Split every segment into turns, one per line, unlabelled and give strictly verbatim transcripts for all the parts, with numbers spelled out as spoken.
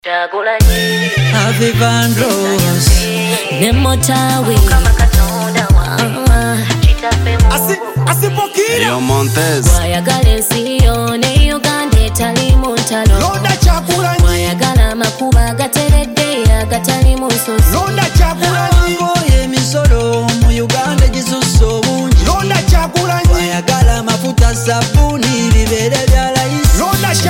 Ave Van Rose
Nemotawi
Yo Montez
Wayagala ensi yone Uganda etali mu ntalo Wayagala amakuba agateredde agatali mu nsozi
Ngoye emisolo mu Uganda gisusse obungi Wayagala amafuta sabuni bibeere bya layisi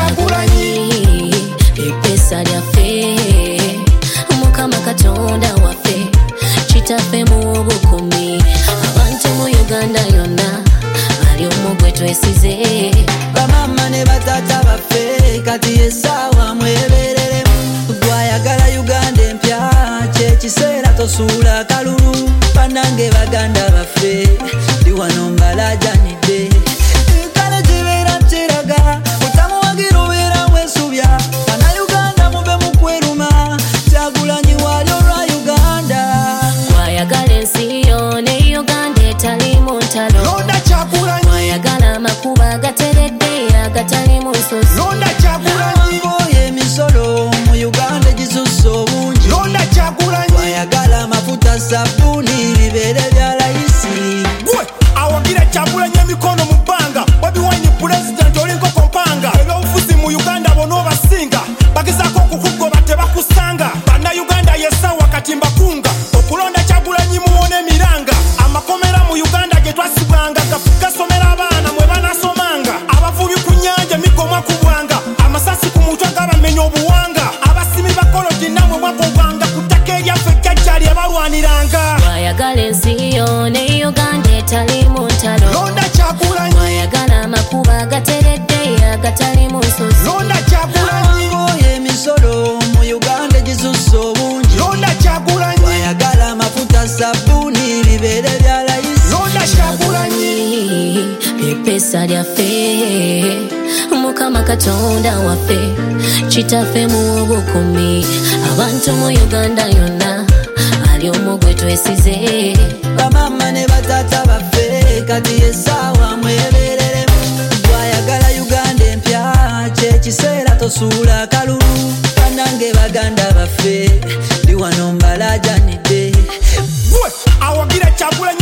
Epesa lyaffe Mukama Katonda waffe kitaffe mu bukumi abantu mu Uganda yonna ali omu gwe twesize
bamama ne batata baffe kati essaawa mweberere gwayagala Uganda empya kyekiseera tosuula kalulu bannange baganda baffe ndi wano mbalajanidde kale kibeera kiraga utamuwagira obeera weesubya bannayuganda mube mu kweruma Kyagulanyi wali olwa Uganda
wayagala ensi yone Uganda etali mu ntalo wayagala amakuba agateredde agatali mu nsozi
Ngoye emisolo mu Uganda gisusse obungi wayagala amafuta sabuni bibeere bya layisi
gwe awagira Kyagulanyi emikono mu bbanga Bobi Wine president olinko kompanga ebyobufuzi mu Uganda bona obasinga bagezaako okukugoba tebakusanga bannayuganda yesawa kati mbakunga okulonda Kyagulanyi muwone emiranga amakomera mu Uganda ge twasibwanga gasomera abaana mwe banasomanga abavubi ku nnyanja emigomwa ku bwanga amasasi ku mutwe gabamenya obuwanga abasimi bakoloti namwe mwakobwanga ku ttaka eryaffe jjajja lye balwaniranga
wayagala ensi yone Uganda etali mu ntalo
londa Kyagulanyi
wayagala amakuba agateredde agatali mu nsozi
londa Kyagulanyi
Ngoye emisolo mu Uganda gisusse obungi
londa Kyagulanyi
wayagala amafuta sabuni bibeere bya layisi
londa Kyagulanyi
epesa lyaffe Mukama Katonda waffe kitaffe mu bukumi abantu mu Uganda yonna ali omu gwe twesize
bamama ne batata baffe kati essaawa mweberere gwayagala Uganda empya kyekiseera tosuula kalulu bannange baganda baffe ndi wano mbalajanidde
gwe awagira Kyagulanyi